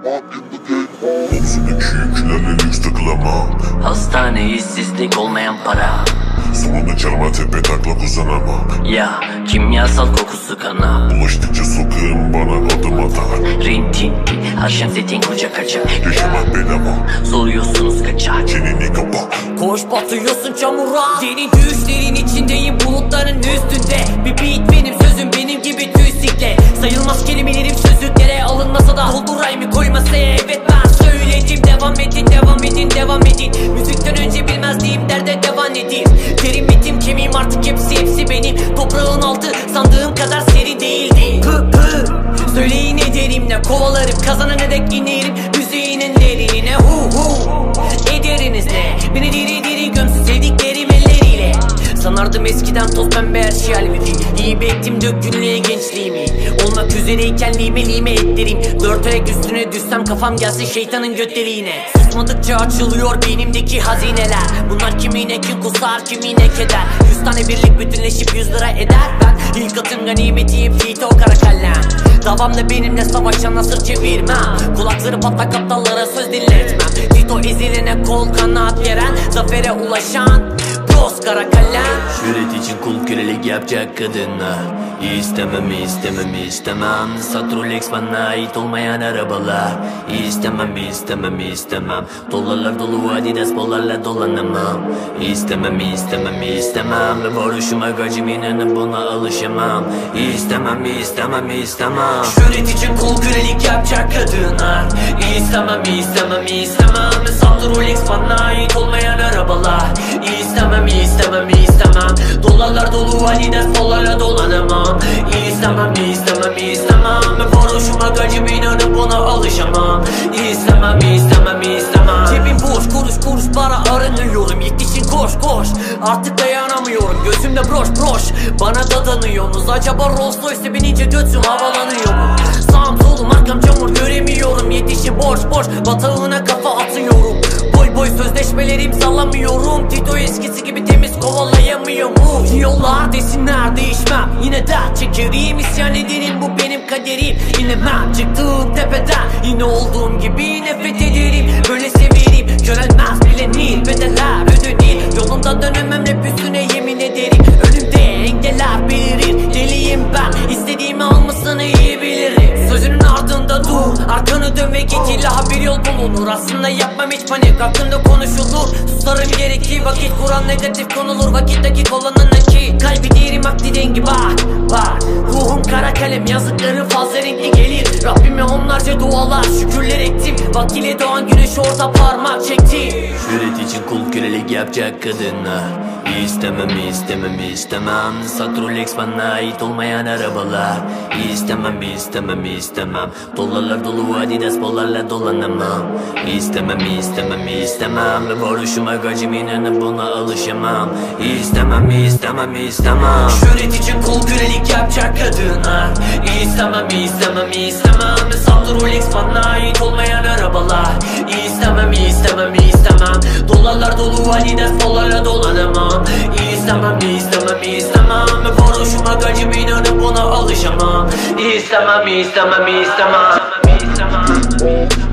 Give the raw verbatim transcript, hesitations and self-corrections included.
Omzundaki yüklerle lüks takılamam. Hastane, işsizlik, olmayan para. Sonunda çarmıha tepe taklak uzanamam. Ya kimyasal kokusu kana. Ulaştıkça sokağım bana adım atar. Rintinti, akşam setin koca kaçak. Yaşamak bedava, Soruyorsunuz kaçak. çeneni kapat. Koş batıyorsun çamura. Senin düşlerin içindeyim, bulutların üstünde. Bir beat benim sözüm, benim gibi tüysikle. Sayılmaz kelimelerim sözlüklere alınmasa da doldur mı koy masaya, evet ben söyledim. Devam edin, devam edin, devam edin. Müzikten önce bilmezliğim, derde devam edeyim. Terim bitim kemiğim artık hepsi hepsi benim. Toprağın altı sandığım kadar serin değildi. Pı pı söyleyin ederimle kovalarım, kazanana dek inerim müziğinin derinine. Hu hu ederiniz ne? Beni diri diri gömsün sevdiklerim elleriyle. Sanardım eskiden toz pembe her şey halbuki. İyi bektim dökülüye gençliğimi. Olmak üzereyken lime lime etlerim. Dört ayak üstüne düşsem kafam gelsin şeytanın göt deliğine. Susmadıkça açılıyor beynimdeki hazineler. Bunlar kimine kin kusar, kimine keder. Yüz tane birlik bütünleşip yüz lira eder. Ben ilk atım ganimetiyim, Tito kara kalem. Davamda benimle savaşan nasır çevirmem. Kulakları patlak aptallara söz dinletmem. Tito ezilene kol kanat geren, zafere ulaşan Bros kara kalem. Şöhret için kul kölelik yapacak kadınlar. İstemem istemem istemem. Sat Rolex bana ait olmayan arabalar. İstemem istemem istemem. Dolarlar dolu Adidas bollarla dolanamam. İstemem istemem istemem. Ve varışıma gacım inanıp buna alışamam. İstemem istemem istemem. Şöhret için kul kölelik yapacak kadınlar. İstemem istemem istemem. Sat Rolex bana ait olmayan arabalar. İstemem istemem istemem. Dolarlar dolu Adidas bollarla dolanamam. İstemem istemem istemem. Varışıma gacım inanıp buna alışamam. İstemem istemem istemem. Cebim boş, kuruş kuruş para aranıyorum. Yetişin koş koş, artık dayanamıyorum. Gözümde broş broş, bana dadanıyorsunuz. Acaba Rolls Royce'e binince götüm havalanıyor mu? Sağım solum arkam çamur göremiyorum. Yetişin boş boş, batağına kafa atıyorum. Boy boy sözleşmeleri imzalamıyorum. Tito eskisi gibi temiz kovalayamıyor mu? Yollar desinler değişmem, yine dert çekerim. İsyan ederim, bu benim kaderim. İnemem çıktığım tepeden, yine olduğum gibi nefret ederim. Böyle severim, körelmez bilenir, bedeller ödenir. Yolundan dönemem rap üstüne yemin ederim. Önümde engeller belirir, deliyim ben. İstediğimi almasını iyi bilirim. Sözünün ardında dur, arkanı dön ve git, illa bir yol bulunur. Aslında yapmam hiç panik, hakkında konuşulur. Susarım gerektiği vakit, kuran negatif konulur. Vakit dakik olanın ki kaybederim akli dengi, bak bak. Ruhum kara kalem, yazdıkları fazla renkli gelir. Rabbime onlarca dualar, şükürler ettim. Vaktiyle doğan güneş orada parmak çekti. Şöhret için kul kölelik yapacak kadınlar. İstemem istemem istemem. Sat Rolex bana ait olmayan arabalar. İstemem istemem istemem. Dolarlar dolu Adidas bollarla dolanamam. İstemem istemem istemem. Ve varışıma gacım inanıp buna alışamam. İstemem istemem istemem. Şöhret için kul kölelik yapacak kadınlar. İstemem istemem istemem. Sat Rolex bana ait olmayan arabalar. İstemem istemem istemem. Dolarlar dolu Adidas bollarla dolanamam. İstemem istemem istemem. Varışıma gacım inanıp buna alışamam. İstemem istemem istemem.